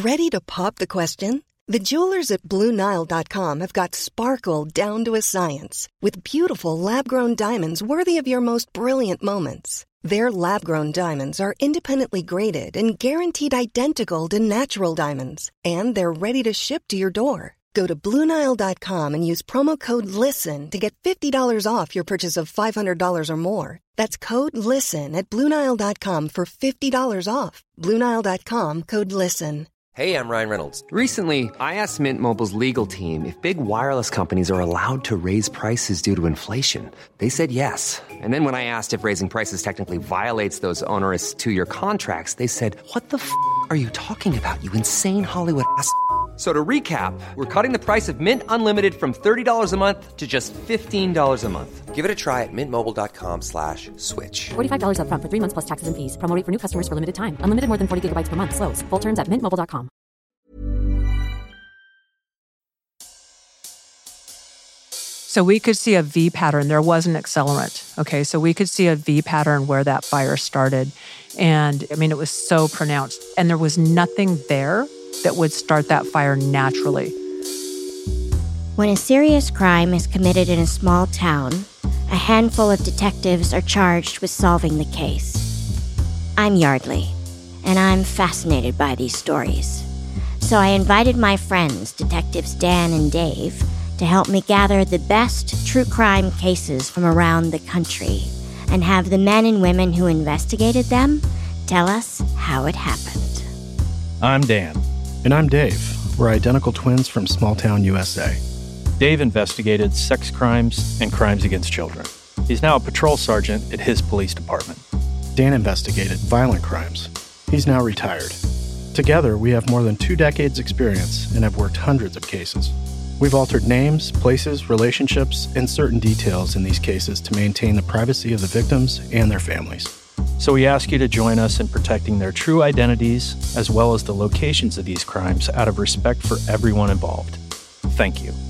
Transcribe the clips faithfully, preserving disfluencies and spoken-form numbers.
Ready to pop the question? The jewelers at Blue Nile dot com have got sparkle down to a science with beautiful lab-grown diamonds worthy of your most brilliant moments. Their lab-grown diamonds are independently graded and guaranteed identical to natural diamonds, and they're ready to ship to your door. Go to Blue Nile dot com and use promo code LISTEN to get fifty dollars off your purchase of five hundred dollars or more. That's code LISTEN at Blue Nile dot com for fifty dollars off. Blue Nile dot com, code LISTEN. Hey, I'm Ryan Reynolds. Recently, I asked Mint Mobile's legal team if big wireless companies are allowed to raise prices due to inflation. They said yes. And then when I asked if raising prices technically violates those onerous two-year contracts, they said, what the f*** are you talking about, you insane Hollywood ass f- So to recap, we're cutting the price of Mint Unlimited from thirty dollars a month to just fifteen dollars a month. Give it a try at mintmobile.com slash switch. forty-five dollars up front for three months plus taxes and fees. Promo rate for new customers for limited time. Unlimited more than forty gigabytes per month. Slows full terms at mint mobile dot com. So we could see a V pattern. There was an accelerant. Okay, so we could see a V pattern where that fire started. And I mean, it was so pronounced. And there was nothing there that would start that fire naturally. When a serious crime is committed in a small town, a handful of detectives are charged with solving the case. I'm Yardley, and I'm fascinated by these stories. So I invited my friends, Detectives Dan and Dave, to help me gather the best true crime cases from around the country and have the men and women who investigated them tell us how it happened. I'm Dan. And I'm Dave. We're identical twins from small town U S A. Dave investigated sex crimes and crimes against children. He's now a patrol sergeant at his police department. Dan investigated violent crimes. He's now retired. Together, we have more than two decades experience and have worked hundreds of cases. We've altered names, places, relationships, and certain details in these cases to maintain the privacy of the victims and their families. So we ask you to join us in protecting their true identities as well as the locations of these crimes out of respect for everyone involved. Thank you.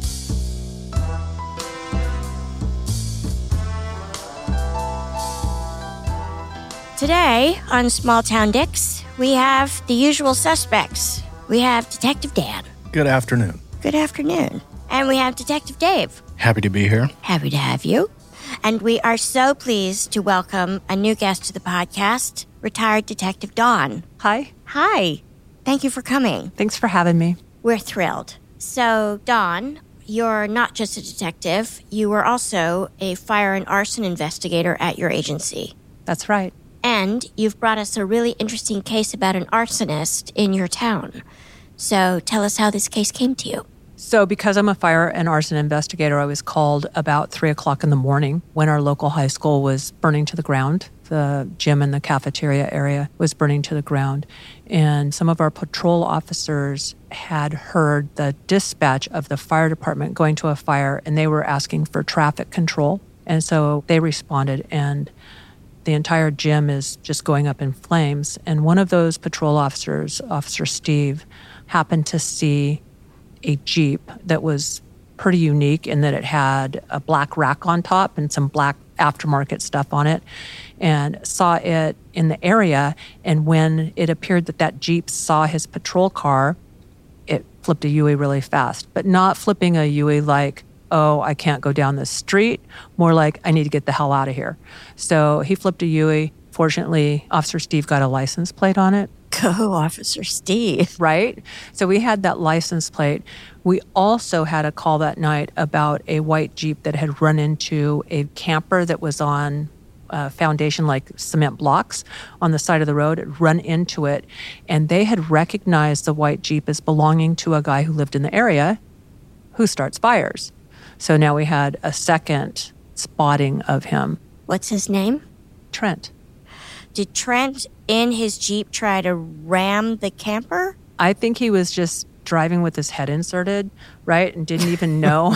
Today on Small Town Dicks, we have the usual suspects. We have Detective Dan. Good afternoon. Good afternoon. And we have Detective Dave. Happy to be here. Happy to have you. And we are so pleased to welcome a new guest to the podcast, retired Detective Dawn. Hi. Hi. Thank you for coming. Thanks for having me. We're thrilled. So, Dawn, you're not just a detective. You were also a fire and arson investigator at your agency. That's right. And you've brought us a really interesting case about an arsonist in your town. So tell us how this case came to you. So because I'm a fire and arson investigator, I was called about three o'clock in the morning when our local high school was burning to the ground. The gym and the cafeteria area was burning to the ground. And some of our patrol officers had heard the dispatch of the fire department going to a fire, and they were asking for traffic control. And so they responded, and the entire gym is just going up in flames. And one of those patrol officers, Officer Steve, happened to see a Jeep that was pretty unique in that it had a black rack on top and some black aftermarket stuff on it, and saw it in the area. And when it appeared that that Jeep saw his patrol car, it flipped a U-ey really fast, but not flipping a U-ey like, oh, I can't go down this street, more like, I need to get the hell out of here. So he flipped a U-ey. Fortunately, Officer Steve got a license plate on it. Go, Officer Steve. Right? So we had that license plate. We also had a call that night about a white Jeep that had run into a camper that was on a foundation, like cement blocks on the side of the road. It run into it, and they had recognized the white Jeep as belonging to a guy who lived in the area who starts fires. So now we had a second spotting of him. What's his name? Trent. Did Trent in his Jeep try to ram the camper? I think he was just driving with his head inserted, right, and didn't even know.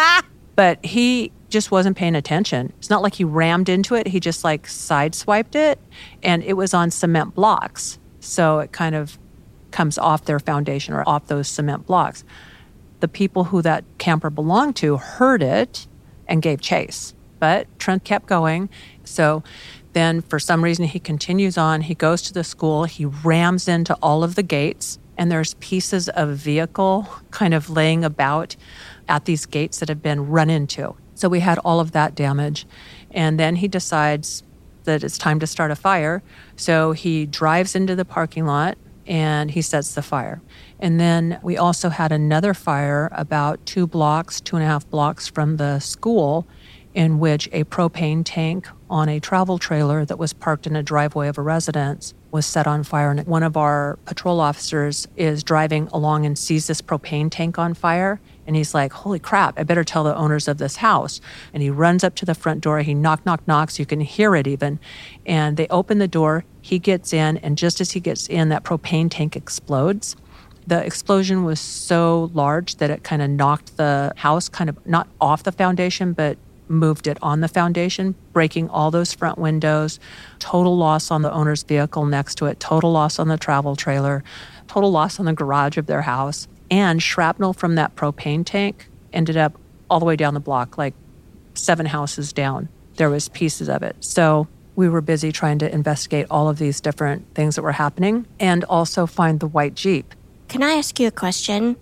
But he just wasn't paying attention. It's not like he rammed into it. He just like sideswiped it, and it was on cement blocks. So it kind of comes off their foundation or off those cement blocks. The people who that camper belonged to heard it and gave chase. But Trent kept going. So then for some reason he continues on. He goes to the school. He rams into all of the gates. and there's pieces of vehicle kind of laying about at these gates that have been run into. So we had all of that damage. And then he decides that it's time to start a fire. So he drives into the parking lot and he sets the fire. And then we also had another fire about two blocks, two and a half blocks from the school, in which a propane tank on a travel trailer that was parked in a driveway of a residence was set on fire. And one of our patrol officers is driving along and sees this propane tank on fire. And he's like, holy crap, I better tell the owners of this house. And he runs up to the front door. He knock, knock, knocks. You can hear it even. And they open the door. He gets in. And just as he gets in, that propane tank explodes. The explosion was so large that it kind of knocked the house kind of not off the foundation, but moved it on the foundation, breaking all those front windows, total loss on the owner's vehicle next to it, total loss on the travel trailer, total loss on the garage of their house. And shrapnel from that propane tank ended up all the way down the block, like seven houses down. There was pieces of it. So we were busy trying to investigate all of these different things that were happening and also find the white Jeep. Can I ask you a question?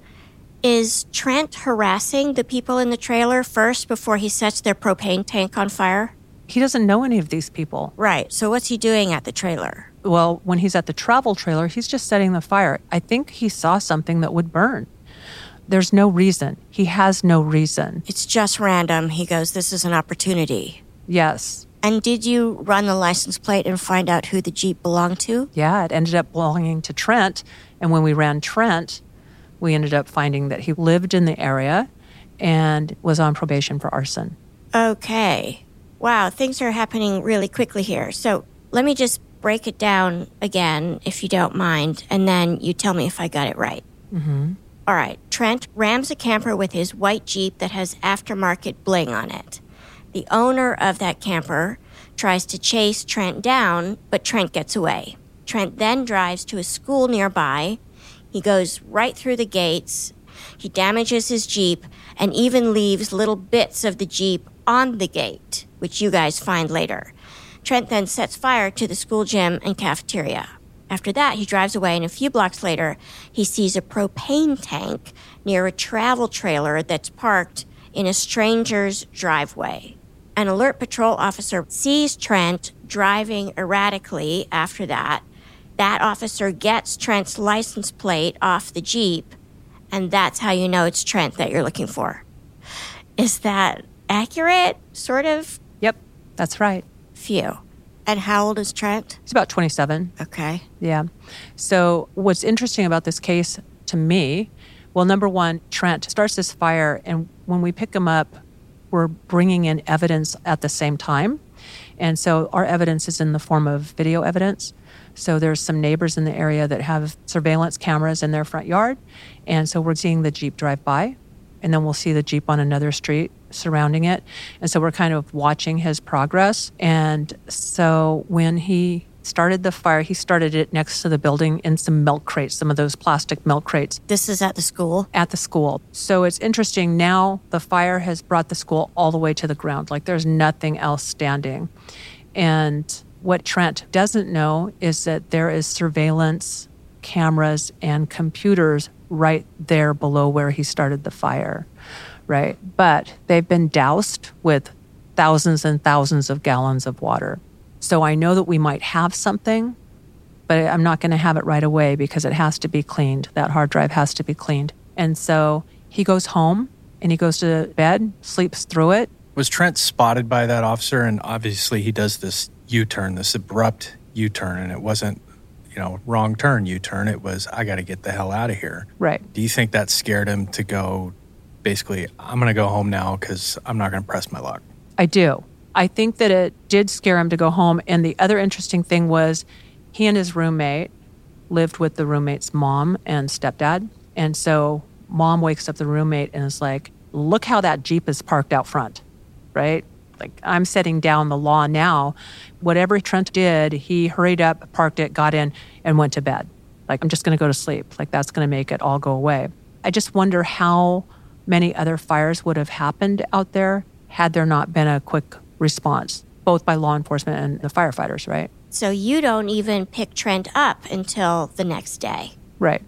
Is Trent harassing the people in the trailer first before he sets their propane tank on fire? He doesn't know any of these people. Right. So what's he doing at the trailer? Well, when he's at the travel trailer, he's just setting the fire. I think he saw something that would burn. There's no reason. He has no reason. It's just random. He goes, this is an opportunity. Yes. And did you run the license plate and find out who the Jeep belonged to? Yeah, it ended up belonging to Trent. And when we ran Trent, we ended up finding that he lived in the area and was on probation for arson. Okay. Wow, things are happening really quickly here. So let me just break it down again, if you don't mind, and then you tell me if I got it right. Mm-hmm. All right. Trent rams a camper with his white Jeep that has aftermarket bling on it. The owner of that camper tries to chase Trent down, but Trent gets away. Trent then drives to a school nearby. He goes right through the gates. He damages his Jeep and even leaves little bits of the Jeep on the gate, which you guys find later. Trent then sets fire to the school gym and cafeteria. After that, he drives away, and a few blocks later, he sees a propane tank near a travel trailer that's parked in a stranger's driveway. An alert patrol officer sees Trent driving erratically after that. That officer gets Trent's license plate off the Jeep, and that's how you know it's Trent that you're looking for. Is that accurate, sort of? Yep, that's right. Phew. And how old is Trent? He's about twenty-seven. Okay. Yeah. So what's interesting about this case to me, well, number one, Trent starts this fire, and when we pick him up, we're bringing in evidence at the same time. And so our evidence is in the form of video evidence. So there's some neighbors in the area that have surveillance cameras in their front yard. And so we're seeing the Jeep drive by, and then we'll see the Jeep on another street surrounding it. And so we're kind of watching his progress. And so when he started the fire, he started it next to the building in some milk crates, some of those plastic milk crates. This is at the school? At the school. So it's interesting. Now the fire has brought the school all the way to the ground. Like there's nothing else standing. And what Trent doesn't know is that there is surveillance cameras and computers right there below where he started the fire, right? But they've been doused with thousands and thousands of gallons of water. So I know that we might have something, but I'm not going to have it right away because it has to be cleaned. That hard drive has to be cleaned. And so he goes home and he goes to bed, sleeps through it. Was Trent spotted by that officer? And obviously he does this U-turn, this abrupt U-turn, and it wasn't, you know, wrong turn U-turn. It was, I got to get the hell out of here. Right. Do you think that scared him to go, basically, I'm going to go home now because I'm not going to press my luck? I do. I think that it did scare him to go home. And the other interesting thing was he and his roommate lived with the roommate's mom and stepdad. And so mom wakes up the roommate and is like, look how that Jeep is parked out front, right? Like, I'm setting down the law now. Whatever Trent did, he hurried up, parked it, got in, and went to bed. Like, I'm just going to go to sleep. Like, that's going to make it all go away. I just wonder how many other fires would have happened out there had there not been a quick response, both by law enforcement and the firefighters, right? So you don't even pick Trent up until the next day. Right.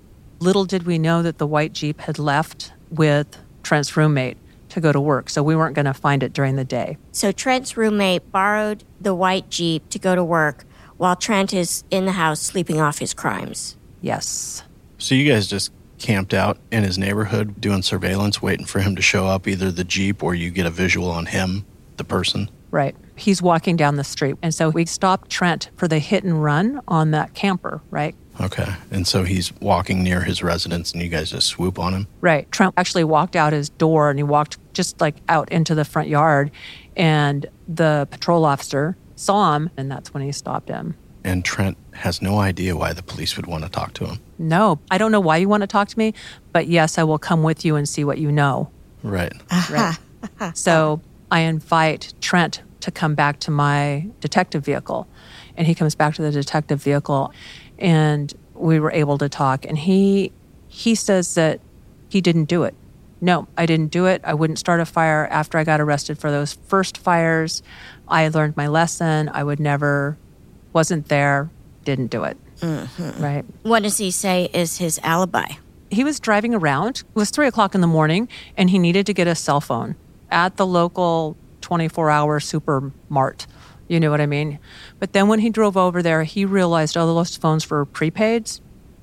Little did we know that the white Jeep had left with Trent's roommate to go to work, so we weren't going to find it during the day. So Trent's roommate borrowed the white Jeep to go to work while Trent is in the house sleeping off his crimes. Yes. So you guys just camped out in his neighborhood doing surveillance, waiting for him to show up, either the Jeep or you get a visual on him, the person? Right. He's walking down the street. And so we stopped Trent for the hit and run on that camper, right? Okay. And so he's walking near his residence and you guys just swoop on him? Right. Trent actually walked out his door and he walked just like out into the front yard. And the patrol officer saw him, and that's when he stopped him. And Trent has no idea why the police would want to talk to him? No. I don't know why you want to talk to me, but yes, I will come with you and see what you know. Right. Right. So I invite Trent to come back to my detective vehicle. And he comes back to the detective vehicle, and we were able to talk. And he he says that he didn't do it. No, I didn't do it. I wouldn't start a fire after I got arrested for those first fires. I learned my lesson. I would never, wasn't there, didn't do it. Mm-hmm. Right. What does he say is his alibi? He was driving around. It was three o'clock in the morning, and he needed to get a cell phone at the local twenty-four hour supermart. You know what I mean? But then when he drove over there, he realized all those phones were prepaids.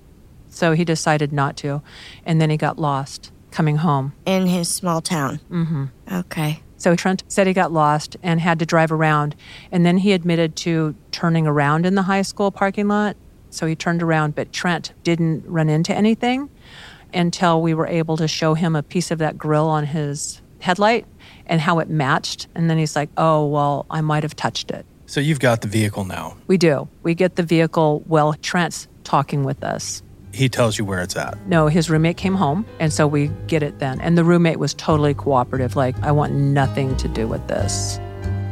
So he decided not to. And then he got lost coming home. In his small town? Mm-hmm. Okay. So Trent said he got lost and had to drive around. And then he admitted to turning around in the high school parking lot. So he turned around, but Trent didn't run into anything until we were able to show him a piece of that grill on his headlight and how it matched. And then he's like, oh, well, I might have touched it. So you've got the vehicle now. We do. We get the vehicle while Trent's talking with us. He tells you where it's at. No, his roommate came home, and so we get it then. And the roommate was totally cooperative, like, I want nothing to do with this.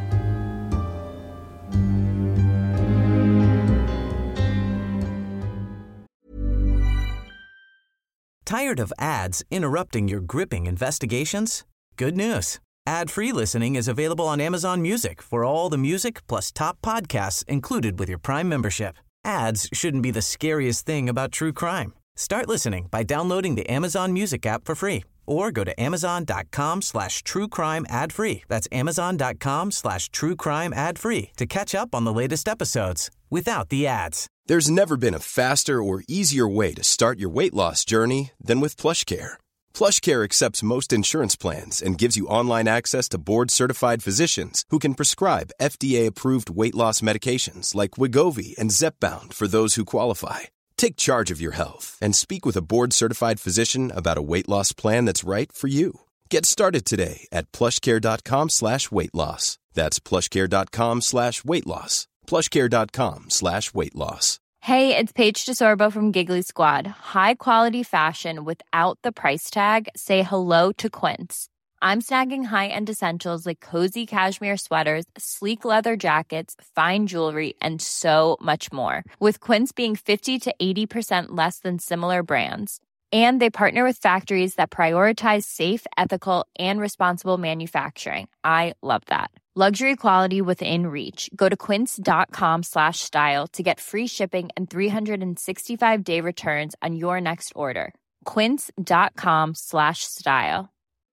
Tired of ads interrupting your gripping investigations? Good news. Ad-free listening is available on Amazon Music for all the music plus top podcasts included with your Prime membership. Ads shouldn't be the scariest thing about true crime. Start listening by downloading the Amazon Music app for free or go to amazon.com slash true crime ad free. That's amazon.com slash true crime ad free to catch up on the latest episodes without the ads. There's never been a faster or easier way to start your weight loss journey than with PlushCare. PlushCare accepts most insurance plans and gives you online access to board-certified physicians who can prescribe F D A-approved weight loss medications like Wegovy and Zepbound for those who qualify. Take charge of your health and speak with a board-certified physician about a weight loss plan that's right for you. Get started today at plushcare.com slash weight loss. That's plushcare.com slash weight loss. plushcare.com slash weight loss. Hey, it's Paige DeSorbo from Giggly Squad. High quality fashion without the price tag. Say hello to Quince. I'm snagging high-end essentials like cozy cashmere sweaters, sleek leather jackets, fine jewelry, and so much more. With Quince being fifty to eighty percent less than similar brands. And they partner with factories that prioritize safe, ethical, and responsible manufacturing. I love that. Luxury quality within reach. Go to quince.com slash style to get free shipping and three sixty-five day returns on your next order. Quince.com slash style.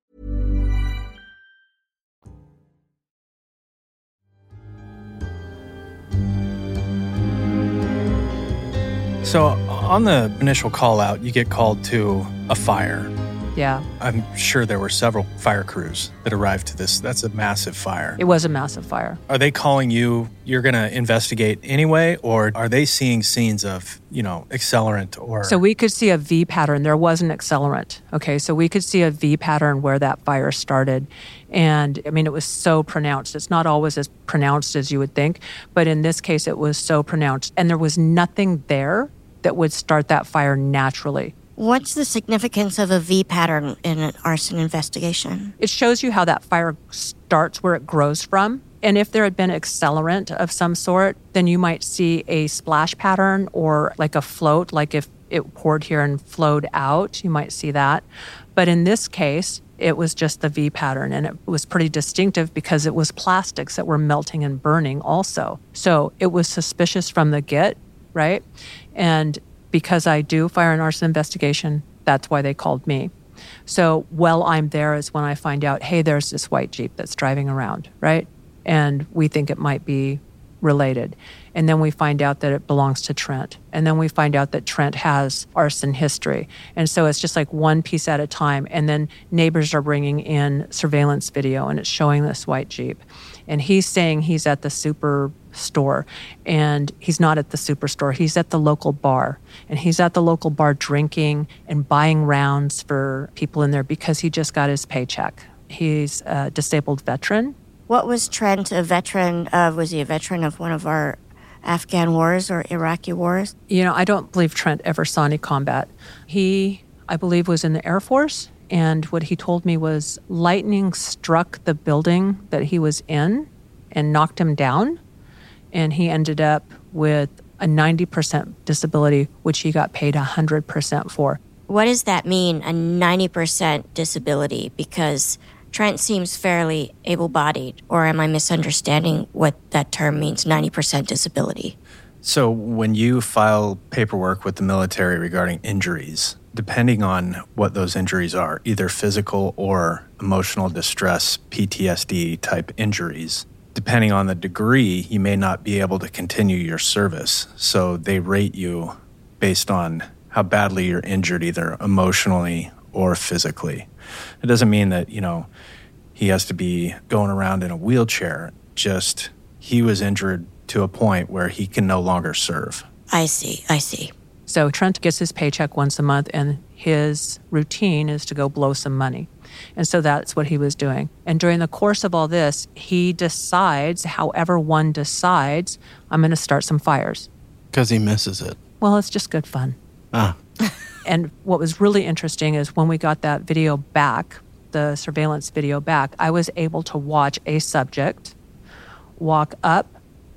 So on the initial call out, you get called to a fire. Yeah. I'm sure there were several fire crews that arrived to this. That's a massive fire. It was a massive fire. Are they calling you, you're going to investigate anyway, or are they seeing scenes of, you know, accelerant or... So we could see a V pattern. There was an accelerant. Okay, so we could see a V pattern where that fire started. And, I mean, it was so pronounced. It's not always as pronounced as you would think, but in this case, it was so pronounced. And there was nothing there that would start that fire naturally. What's the significance of a V pattern in an arson investigation? It shows you how that fire starts, where it grows from. And if there had been accelerant of some sort, then you might see a splash pattern or like a float, like if it poured here and flowed out, you might see that. But in this case, it was just the V pattern, and it was pretty distinctive because it was plastics that were melting and burning also. So it was suspicious from the get, right? And because I do fire and arson investigation, that's why they called me. So while I'm there is when I find out, hey, there's this white Jeep that's driving around, right? And we think it might be related. And then we find out that it belongs to Trent. And then we find out that Trent has arson history. And so it's just like one piece at a time. And then neighbors are bringing in surveillance video, and it's showing this white Jeep. And he's saying he's at the superstore, and he's not at the superstore. He's at the local bar. And he's at the local bar drinking and buying rounds for people in there because he just got his paycheck. He's a disabled veteran. What was Trent a veteran of? Was he a veteran of one of our Afghan wars or Iraqi wars? You know, I don't believe Trent ever saw any combat. He, I believe, was in the Air Force. And what he told me was lightning struck the building that he was in and knocked him down. And he ended up with a ninety percent disability, which he got paid one hundred percent for. What does that mean, a ninety percent disability? Because Trent seems fairly able-bodied, or am I misunderstanding what that term means, ninety percent disability? So when you file paperwork with the military regarding injuries, depending on what those injuries are, either physical or emotional distress, P T S D type injuries, depending on the degree, you may not be able to continue your service. So they rate you based on how badly you're injured, either emotionally or physically. It doesn't mean that, you know, he has to be going around in a wheelchair. Just he was injured to a point where he can no longer serve. I see, I see. So Trent gets his paycheck once a month, and his routine is to go blow some money. And so that's what he was doing. And during the course of all this, he decides, however one decides, I'm going to start some fires. Because he misses it. Well, it's just good fun. Ah. And what was really interesting is when we got that video back, the surveillance video back, I was able to watch a subject walk up,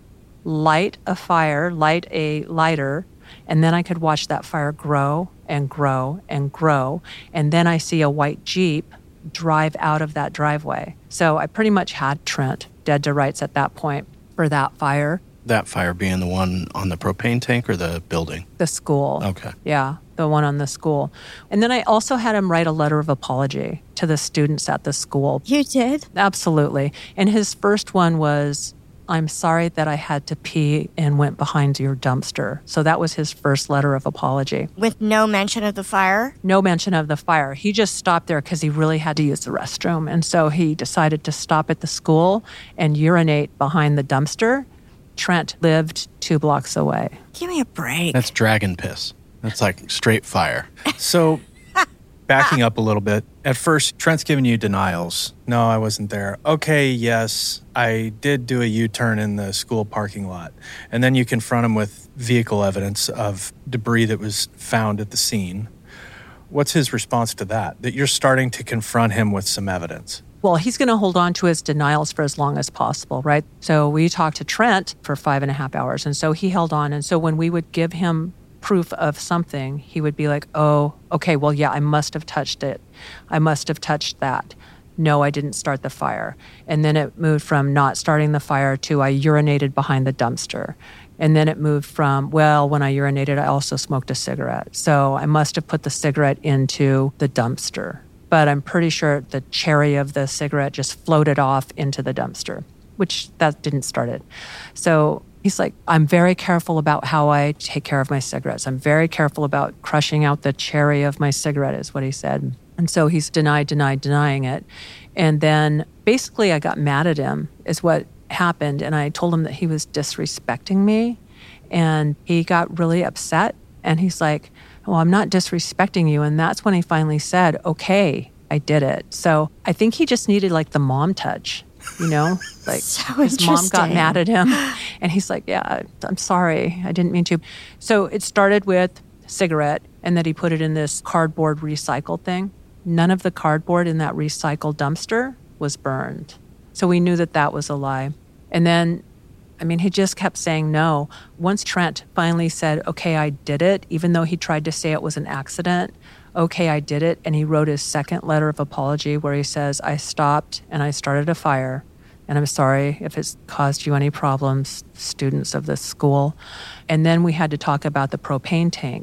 light a fire, light a lighter, and then I could watch that fire grow and grow and grow. And then I see a white Jeep drive out of that driveway. So I pretty much had Trent dead to rights at that point for that fire. That fire being the one on the propane tank or the building? The school. Okay. Yeah, the one on the school. And then I also had him write a letter of apology to the students at the school. You did? Absolutely. And his first one was, I'm sorry that I had to pee and went behind your dumpster. So that was his first letter of apology. With no mention of the fire? No mention of the fire. He just stopped there because he really had to use the restroom. And so he decided to stop at the school and urinate behind the dumpster. Trent lived two blocks away. Give me a break. That's dragon piss. That's like straight fire. So backing up a little bit, at first, Trent's giving you denials. No, I wasn't there. Okay, yes, I did do a U-turn in the school parking lot. And then you confront him with vehicle evidence of debris that was found at the scene. What's his response to that? That you're starting to confront him with some evidence? Well, he's going to hold on to his denials for as long as possible, right? So we talked to Trent for five and a half hours, and so he held on. And so when we would give him proof of something, he would be like, oh, okay, well, yeah, I must have touched it. I must have touched that. No, I didn't start the fire. And then it moved from not starting the fire to I urinated behind the dumpster. And then it moved from, well, when I urinated, I also smoked a cigarette. So I must have put the cigarette into the dumpster. But I'm pretty sure the cherry of the cigarette just floated off into the dumpster, which that didn't start it. So he's like, I'm very careful about how I take care of my cigarettes. I'm very careful about crushing out the cherry of my cigarette, is what he said. And so he's denied, denied, denying it. And then basically I got mad at him, is what happened. And I told him that he was disrespecting me. And he got really upset. And he's like, well, I'm not disrespecting you. And that's when he finally said, okay, I did it. So I think he just needed like the mom touch, you know, like so his mom got mad at him and he's like, yeah, I'm sorry. I didn't mean to. So it started with cigarette and then he put it in this cardboard recycle thing. None of the cardboard in that recycled dumpster was burned. So we knew that that was a lie. And then I mean, he just kept saying no. Once Trent finally said, okay, I did it, even though he tried to say it was an accident, okay, I did it, and he wrote his second letter of apology where he says, I stopped and I started a fire, and I'm sorry if it's caused you any problems, students of this school. And then we had to talk about the propane tank.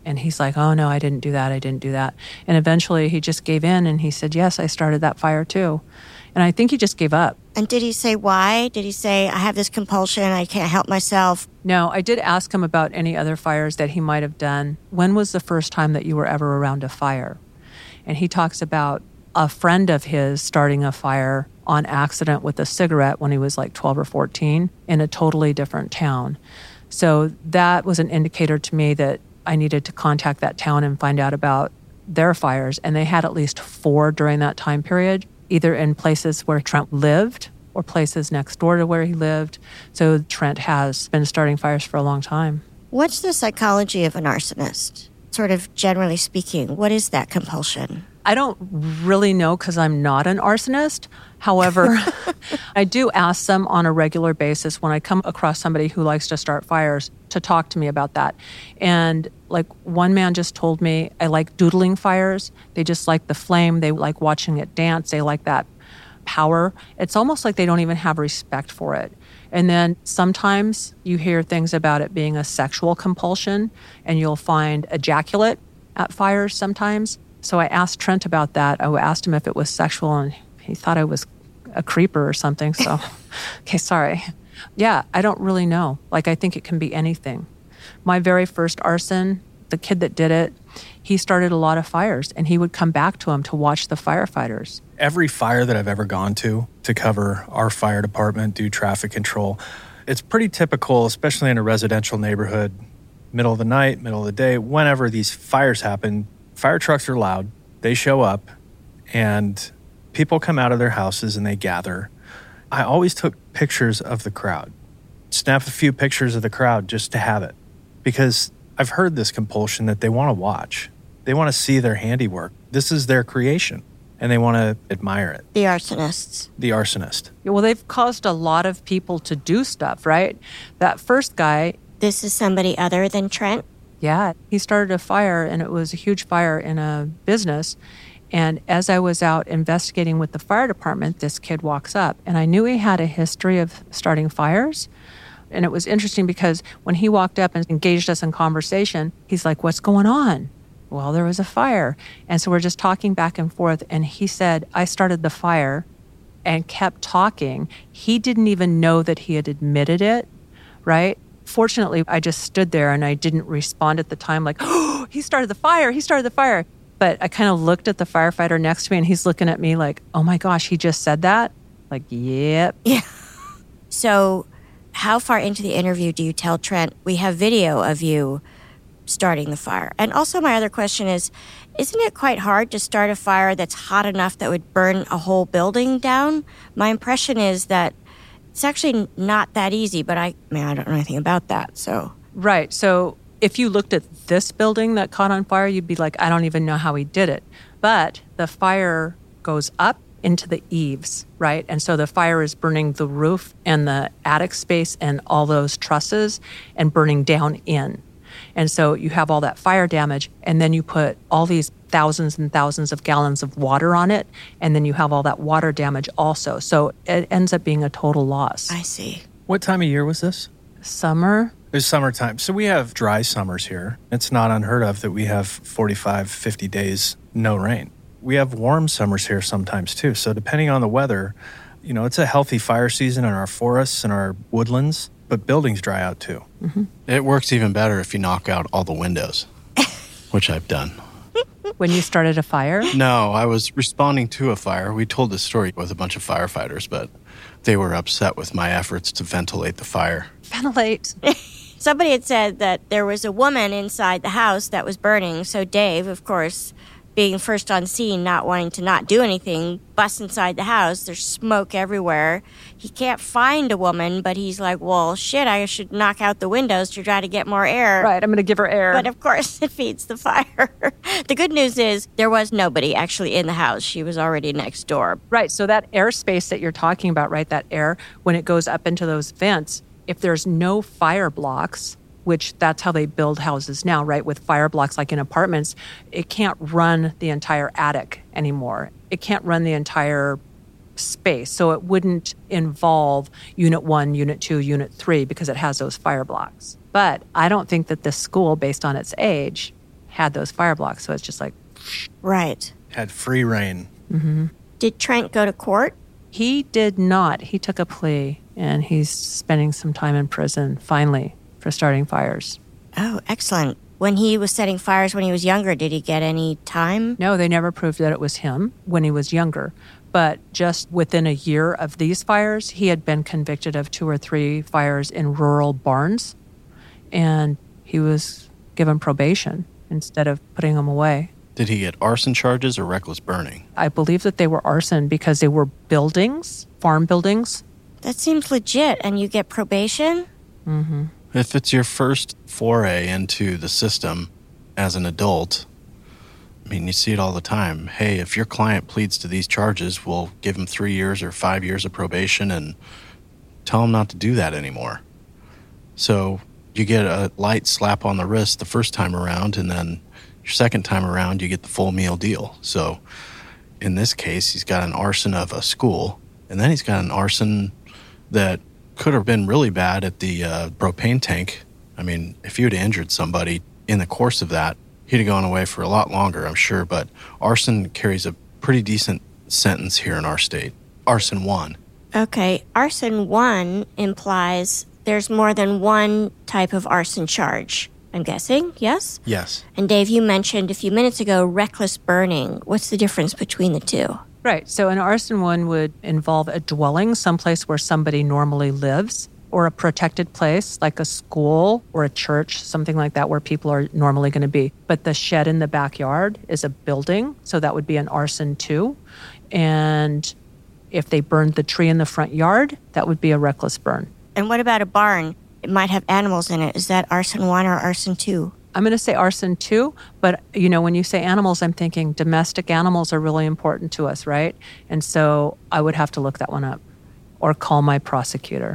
And he's like, oh, no, I didn't do that. I didn't do that. And eventually he just gave in and he said, yes, I started that fire too. And I think he just gave up. And did he say why? Did he say, I have this compulsion, I can't help myself? No, I did ask him about any other fires that he might have done. When was the first time that you were ever around a fire? And he talks about a friend of his starting a fire on accident with a cigarette when he was like twelve or fourteen in a totally different town. So that was an indicator to me that I needed to contact that town and find out about their fires. And they had at least four during that time period, either in places where Trent lived or places next door to where he lived. So Trent has been starting fires for a long time. What's the psychology of an arsonist? Sort of generally speaking, what is that compulsion? I don't really know because I'm not an arsonist. However, I do ask them on a regular basis when I come across somebody who likes to start fires to talk to me about that. And like one man just told me, I like doodling fires. They just like the flame. They like watching it dance. They like that power. It's almost like they don't even have respect for it. And then sometimes you hear things about it being a sexual compulsion, and you'll find ejaculate at fires sometimes. So I asked Trent about that. I asked him if it was sexual, and he thought I was a creeper or something. So, okay, sorry. Yeah, I don't really know. Like, I think it can be anything. My very first arson, the kid that did it, he started a lot of fires, and he would come back to him to watch the firefighters. Every fire that I've ever gone to, to cover our fire department, do traffic control, it's pretty typical, especially in a residential neighborhood, middle of the night, middle of the day, whenever these fires happen. Fire trucks are loud. They show up, and people come out of their houses and they gather. I always took pictures of the crowd, snap a few pictures of the crowd just to have it, because I've heard this compulsion that they want to watch. They want to see their handiwork. This is their creation, and they want to admire it. The arsonists. The arsonist. Well, they've caused a lot of people to do stuff, right? That first guy... This is somebody other than Trent? Yeah, he started a fire, and it was a huge fire in a business. And as I was out investigating with the fire department, this kid walks up. And I knew he had a history of starting fires. And it was interesting because when he walked up and engaged us in conversation, he's like, what's going on? Well, there was a fire. And so we're just talking back and forth. And he said, I started the fire, and kept talking. He didn't even know that he had admitted it, right? Fortunately, I just stood there and I didn't respond at the time like, oh, he started the fire, he started the fire. But I kind of looked at the firefighter next to me, and he's looking at me like, oh my gosh, he just said that? Like, yep. Yeah. So how far into the interview do you tell Trent, we have video of you starting the fire? And also my other question is, isn't it quite hard to start a fire that's hot enough that would burn a whole building down? My impression is that it's actually not that easy, but I, I mean, I don't know anything about that, so. Right. So if you looked at this building that caught on fire, you'd be like, I don't even know how he did it. But the fire goes up into the eaves, right? And so the fire is burning the roof and the attic space and all those trusses and burning down in. And so you have all that fire damage, and then you put all these thousands and thousands of gallons of water on it, and then you have all that water damage also. So it ends up being a total loss. I see. What time of year was this? Summer. It was summertime. So we have dry summers here. It's not unheard of that we have forty-five, fifty days no rain. We have warm summers here sometimes too. So depending on the weather, you know, it's a healthy fire season in our forests and our woodlands, but buildings dry out too. Mm-hmm. It works even better if you knock out all the windows, which I've done. When you started a fire? No, I was responding to a fire. We told this story with a bunch of firefighters, but they were upset with my efforts to ventilate the fire. Ventilate? Somebody had said that there was a woman inside the house that was burning, so Dave, of course, being first on scene, not wanting to not do anything, busts inside the house. There's smoke everywhere. He can't find a woman, but he's like, well, shit, I should knock out the windows to try to get more air. Right, I'm going to give her air. But of course, it feeds the fire. The good news is there was nobody actually in the house. She was already next door. Right, so that airspace that you're talking about, right, that air, when it goes up into those vents, if there's no fire blocks, which that's how they build houses now, right? With fire blocks like in apartments, it can't run the entire attic anymore. It can't run the entire space. So it wouldn't involve unit one, unit two, unit three, because it has those fire blocks. But I don't think that this school, based on its age, had those fire blocks. So it's just like... Right. Had free reign. Mm-hmm. Did Trent go to court? He did not. He took a plea, and he's spending some time in prison, finally, for starting fires. Oh, excellent. When he was setting fires when he was younger, did he get any time? No, they never proved that it was him when he was younger. But just within a year of these fires, he had been convicted of two or three fires in rural barns, and he was given probation instead of putting him away. Did he get arson charges or reckless burning? I believe that they were arson because they were buildings, farm buildings. That seems legit, and you get probation? Mm-hmm. If it's your first foray into the system as an adult, I mean, you see it all the time. Hey, if your client pleads to these charges, we'll give him three years or five years of probation and tell him not to do that anymore. So you get a light slap on the wrist the first time around, and then your second time around, you get the full meal deal. So in this case, he's got an arson of a school, and then he's got an arson that could have been really bad at the uh, propane tank. I mean, if you had injured somebody in the course of that, he'd have gone away for a lot longer, I'm sure. But arson carries a pretty decent sentence here in our state. Arson one. Okay, arson one implies there's more than one type of arson charge, I'm guessing, yes? Yes. And Dave, you mentioned a few minutes ago reckless burning. What's the difference between the two? Right. So an arson one would involve a dwelling, someplace where somebody normally lives, or a protected place like a school or a church, something like that where people are normally going to be. But the shed in the backyard is a building, so that would be an arson two. And if they burned the tree in the front yard, that would be a reckless burn. And what about a barn? It might have animals in it. Is that arson one or arson two? I'm going to say arson two, but, you know, when you say animals, I'm thinking domestic animals are really important to us, right? And so I would have to look that one up or call my prosecutor.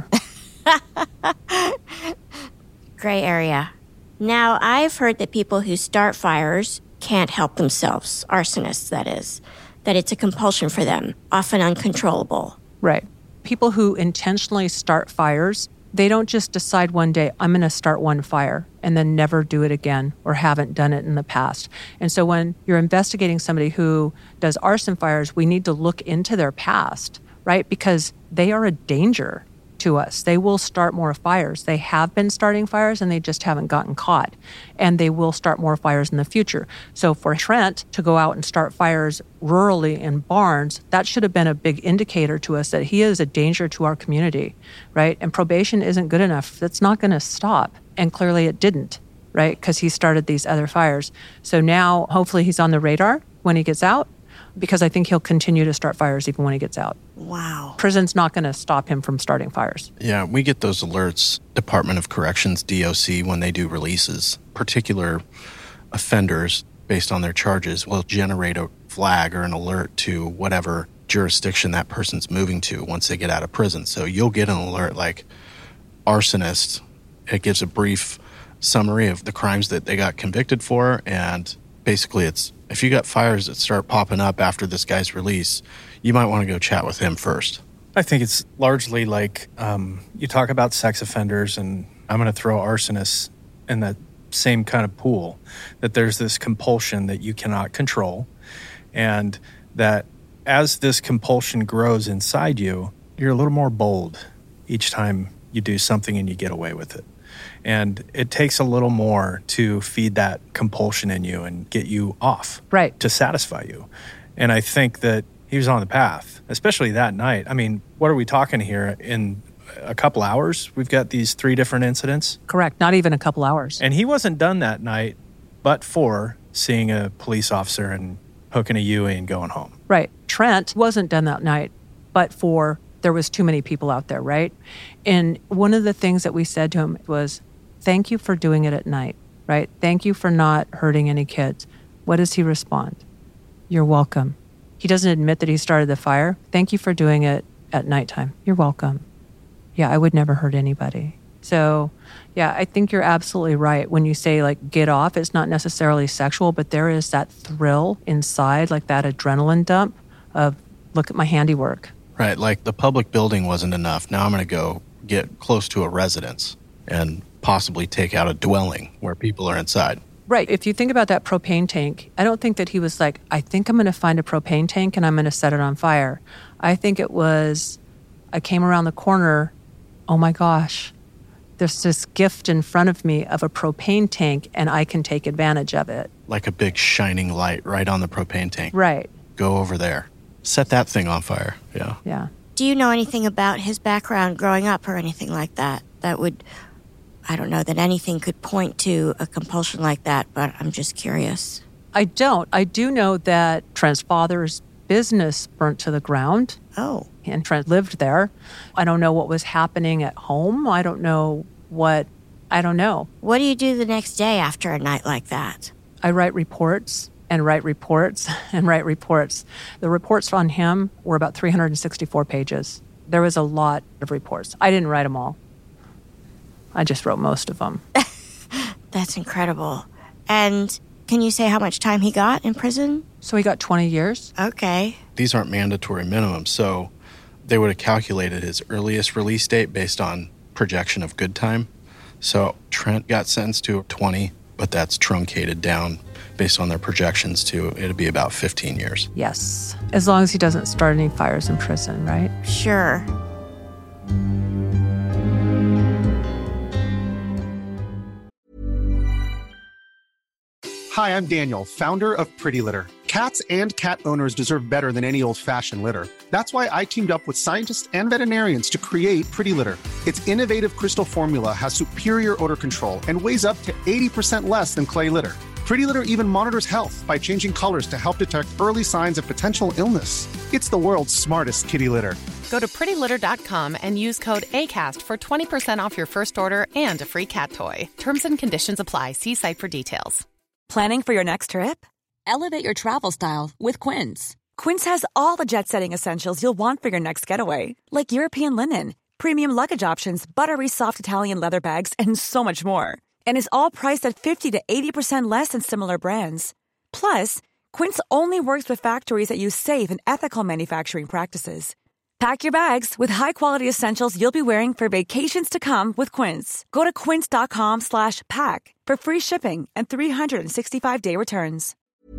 Gray area. Now, I've heard that people who start fires can't help themselves, arsonists, that is, that it's a compulsion for them, often uncontrollable. Right. People who intentionally start fires, they don't just decide one day, I'm going to start one fire and then never do it again or haven't done it in the past. And so when you're investigating somebody who does arson fires, we need to look into their past, right? Because they are a danger to us. They will start more fires. They have been starting fires and they just haven't gotten caught. And they will start more fires in the future. So for Trent to go out and start fires rurally in barns, that should have been a big indicator to us that he is a danger to our community, right? And probation isn't good enough. That's not going to stop. And clearly it didn't, right? Because he started these other fires. So now hopefully he's on the radar when he gets out, because I think he'll continue to start fires even when he gets out. Wow. Prison's not going to stop him from starting fires. Yeah, we get those alerts, Department of Corrections, D O C, when they do releases. Particular offenders, based on their charges, will generate a flag or an alert to whatever jurisdiction that person's moving to once they get out of prison. So you'll get an alert like arsonist. It gives a brief summary of the crimes that they got convicted for, and basically it's, if you got fires that start popping up after this guy's release, you might want to go chat with him first. I think it's largely like um, you talk about sex offenders, and I'm going to throw arsonists in that same kind of pool, that there's this compulsion that you cannot control, and that as this compulsion grows inside you, you're a little more bold each time you do something and you get away with it. And it takes a little more to feed that compulsion in you and get you off, right, to satisfy you. And I think that he was on the path, especially that night. I mean, what are we talking here? In a couple hours, we've got these three different incidents? Correct, not even a couple hours. And he wasn't done that night but for seeing a police officer and hooking a U A and going home. Right. Trent wasn't done that night but for there was too many people out there, right? And one of the things that we said to him was, thank you for doing it at night, right? Thank you for not hurting any kids. What does he respond? You're welcome. He doesn't admit that he started the fire. Thank you for doing it at nighttime. You're welcome. Yeah, I would never hurt anybody. So, yeah, I think you're absolutely right. When you say, like, get off, it's not necessarily sexual, but there is that thrill inside, like that adrenaline dump of, look at my handiwork. Right, like the public building wasn't enough. Now I'm going to go get close to a residence and possibly take out a dwelling where people are inside. Right. If you think about that propane tank, I don't think that he was like, I think I'm going to find a propane tank and I'm going to set it on fire. I think it was, I came around the corner, oh my gosh, there's this gift in front of me of a propane tank and I can take advantage of it. Like a big shining light right on the propane tank. Right. Go over there. Set that thing on fire. Yeah. Yeah. Do you know anything about his background growing up or anything like that? That would, I don't know that anything could point to a compulsion like that, but I'm just curious. I don't. I do know that Trent's father's business burnt to the ground. Oh. And Trent lived there. I don't know what was happening at home. I don't know what, I don't know. What do you do the next day after a night like that? I write reports and write reports and write reports. The reports on him were about three hundred sixty-four pages. There was a lot of reports. I didn't write them all. I just wrote most of them. That's incredible. And can you say how much time he got in prison? So he got twenty years. Okay. These aren't mandatory minimums, so they would have calculated his earliest release date based on projection of good time. So Trent got sentenced to twenty, but that's truncated down based on their projections to it'd be about fifteen years. Yes. As long as he doesn't start any fires in prison, right? Sure. Hi, I'm Daniel, founder of Pretty Litter. Cats and cat owners deserve better than any old-fashioned litter. That's why I teamed up with scientists and veterinarians to create Pretty Litter. Its innovative crystal formula has superior odor control and weighs up to eighty percent less than clay litter. Pretty Litter even monitors health by changing colors to help detect early signs of potential illness. It's the world's smartest kitty litter. Go to pretty litter dot com and use code ACAST for twenty percent off your first order and a free cat toy. Terms and conditions apply. See site for details. Planning for your next trip? Elevate your travel style with Quince. Quince has all the jet-setting essentials you'll want for your next getaway, like European linen, premium luggage options, buttery soft Italian leather bags, and so much more. And is all priced at fifty to eighty percent less than similar brands. Plus, Quince only works with factories that use safe and ethical manufacturing practices. Pack your bags with high-quality essentials you'll be wearing for vacations to come with Quince. Go to quince.com slash pack for free shipping and three sixty-five day returns.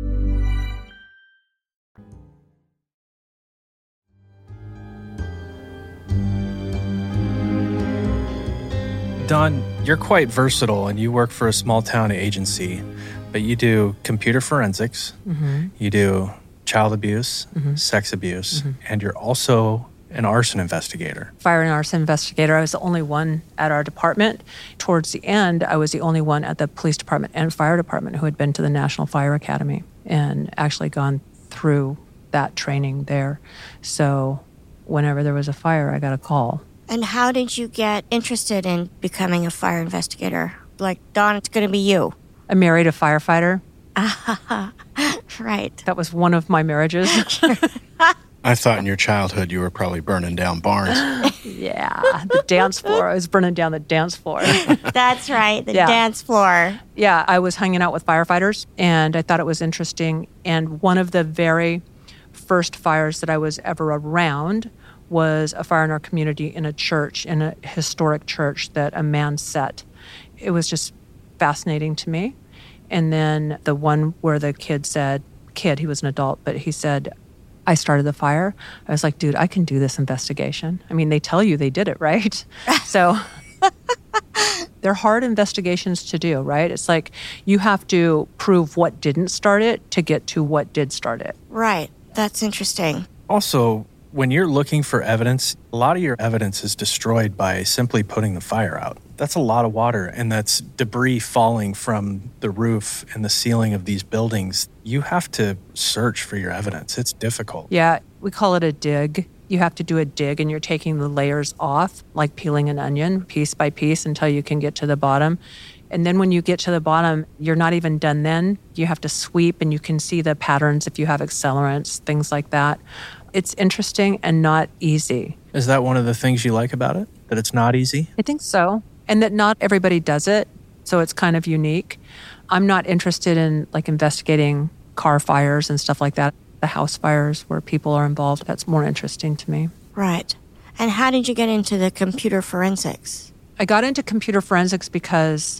Don, you're quite versatile and you work for a small town agency, but you do computer forensics, mm-hmm. you do child abuse, mm-hmm. sex abuse, mm-hmm. and you're also an arson investigator. Fire and arson investigator. I was the only one at our department. Towards the end, I was the only one at the police department and fire department who had been to the National Fire Academy and actually gone through that training there. So whenever there was a fire, I got a call. And how did you get interested in becoming a fire investigator? Like, Dawn, it's going to be you. I married a firefighter. Right. That was one of my marriages. I thought in your childhood you were probably burning down barns. Yeah, the dance floor. I was burning down the dance floor. That's right, the yeah. dance floor. Yeah, I was hanging out with firefighters, and I thought it was interesting. And one of the very first fires that I was ever around was a fire in our community in a church, in a historic church that a man set. It was just fascinating to me. And then the one where the kid said, kid, he was an adult, but he said, I started the fire. I was like, dude, I can do this investigation. I mean, they tell you they did it, right? So they're hard investigations to do, right? It's like you have to prove what didn't start it to get to what did start it. Right. That's interesting. Also, when you're looking for evidence, a lot of your evidence is destroyed by simply putting the fire out. That's a lot of water, and that's debris falling from the roof and the ceiling of these buildings. You have to search for your evidence. It's difficult. Yeah, we call it a dig. You have to do a dig, and you're taking the layers off, like peeling an onion, piece by piece, until you can get to the bottom. And then when you get to the bottom, you're not even done then. You have to sweep, and you can see the patterns if you have accelerants, things like that. It's interesting and not easy. Is that one of the things you like about it? That it's not easy? I think so. And that not everybody does it, so it's kind of unique. I'm not interested in like investigating car fires and stuff like that. The house fires where people are involved, that's more interesting to me. Right. And how did you get into the computer forensics? I got into computer forensics because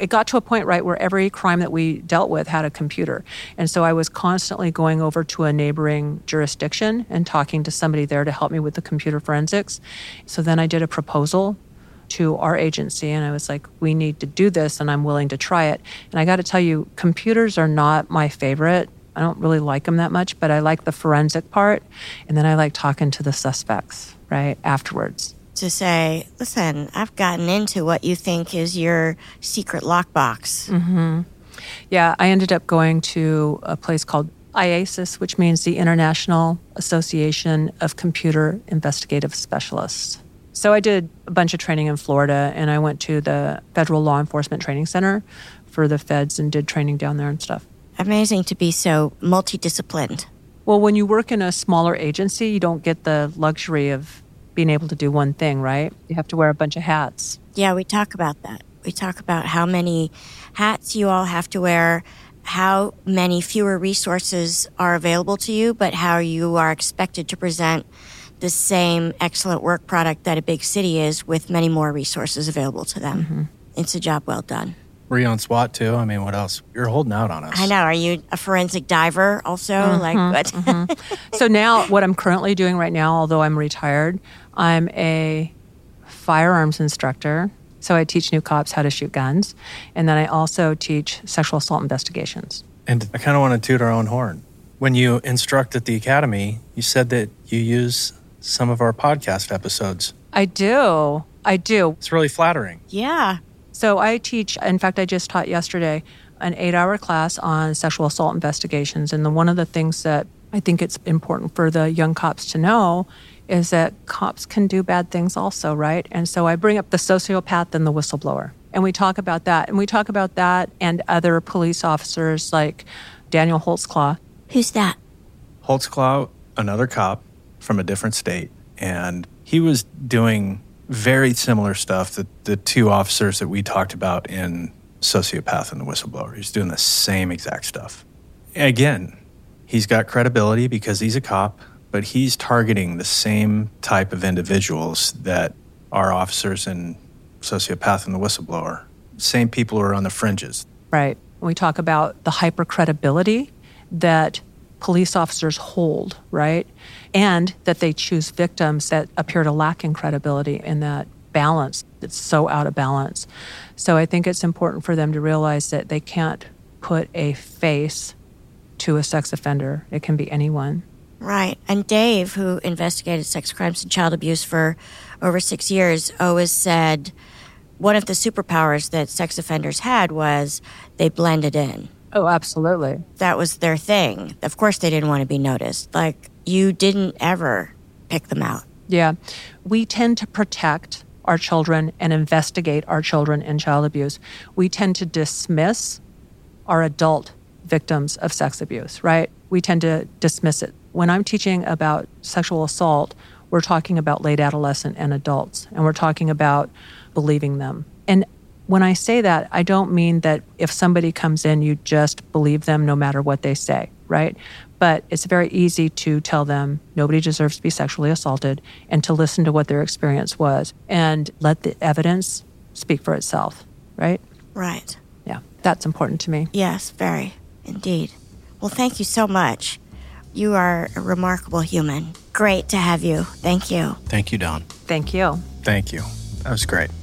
it got to a point, right, where every crime that we dealt with had a computer. And so I was constantly going over to a neighboring jurisdiction and talking to somebody there to help me with the computer forensics. So then I did a proposal to our agency, and I was like, we need to do this, and I'm willing to try it. And I got to tell you, computers are not my favorite. I don't really like them that much, but I like the forensic part. And then I like talking to the suspects, right, afterwards. To say, listen, I've gotten into what you think is your secret lockbox. Mm-hmm. Yeah, I ended up going to a place called I A S I S, which means the International Association of Computer Investigative Specialists. So I did a bunch of training in Florida, and I went to the Federal Law Enforcement Training Center for the feds and did training down there and stuff. Amazing to be so multidisciplined. Well, when you work in a smaller agency, you don't get the luxury of being able to do one thing, right? You have to wear a bunch of hats. Yeah, we talk about that. We talk about how many hats you all have to wear, how many fewer resources are available to you, but how you are expected to present the same excellent work product that a big city is with many more resources available to them. Mm-hmm. It's a job well done. Were you on SWAT too? I mean, what else? You're holding out on us. I know. Are you a forensic diver also? Mm-hmm, like what? mm-hmm. So now what I'm currently doing right now, although I'm retired, I'm a firearms instructor. So I teach new cops how to shoot guns. And then I also teach sexual assault investigations. And I kind of want to toot our own horn. When you instruct at the academy, you said that you use some of our podcast episodes. I do. I do. It's really flattering. Yeah. So I teach, in fact, I just taught yesterday an eight-hour class on sexual assault investigations. And the, one of the things that I think it's important for the young cops to know is that cops can do bad things also, right? And so I bring up the sociopath and the whistleblower. And we talk about that. And we talk about that and other police officers like Daniel Holtzclaw. Who's that? Holtzclaw, another cop from a different state. And he was doing very similar stuff that the two officers that we talked about in Sociopath and the Whistleblower. He's doing the same exact stuff. Again, he's got credibility because he's a cop, but he's targeting the same type of individuals that our officers in Sociopath and the Whistleblower. Same people who are on the fringes. Right. We talk about the hypercredibility that police officers hold, right? And that they choose victims that appear to lack in credibility in that balance. It's so out of balance. So I think it's important for them to realize that they can't put a face to a sex offender. It can be anyone. Right. And Dave, who investigated sex crimes and child abuse for over six years, always said one of the superpowers that sex offenders had was they blended in. Oh, absolutely. That was their thing. Of course they didn't want to be noticed. Like, you didn't ever pick them out. Yeah. We tend to protect our children and investigate our children in child abuse. We tend to dismiss our adult victims of sex abuse, right? We tend to dismiss it. When I'm teaching about sexual assault, we're talking about late adolescent and adults, and we're talking about believing them. And when I say that, I don't mean that if somebody comes in, you just believe them no matter what they say, right? But it's very easy to tell them nobody deserves to be sexually assaulted and to listen to what their experience was and let the evidence speak for itself, right? Right. Yeah, that's important to me. Yes, very, indeed. Well, thank you so much. You are a remarkable human. Great to have you. Thank you. Thank you, Dawn. Thank you. Thank you. That was great.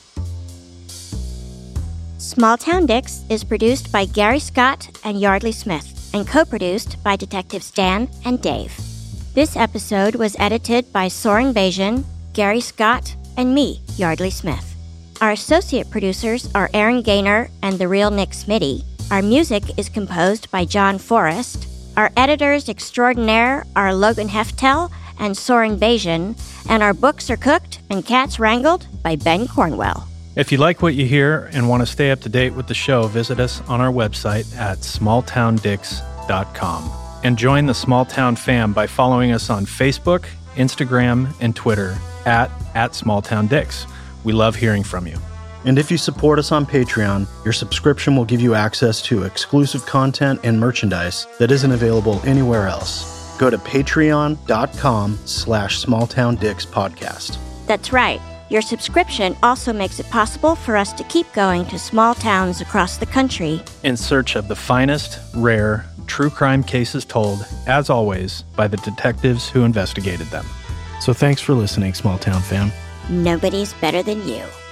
Small Town Dicks is produced by Gary Scott and Yardley Smith and co-produced by Detectives Dan and Dave. This episode was edited by Soren Bajan, Gary Scott, and me, Yardley Smith. Our associate producers are Aaron Gaynor and the real Nick Smitty. Our music is composed by John Forrest. Our editors extraordinaire are Logan Heftel and Soren Bajan, and our books are cooked and cats wrangled by Ben Cornwell. If you like what you hear and want to stay up to date with the show, visit us on our website at small town dicks dot com and join the Small Town fam by following us on Facebook, Instagram, and Twitter at, at SmallTownDicks. We love hearing from you. And if you support us on Patreon, your subscription will give you access to exclusive content and merchandise that isn't available anywhere else. Go to patreon.com slash smalltowndicks podcast. That's right. Your subscription also makes it possible for us to keep going to small towns across the country in search of the finest, rare, true crime cases told, as always, by the detectives who investigated them. So thanks for listening, Small Town fam. Nobody's better than you.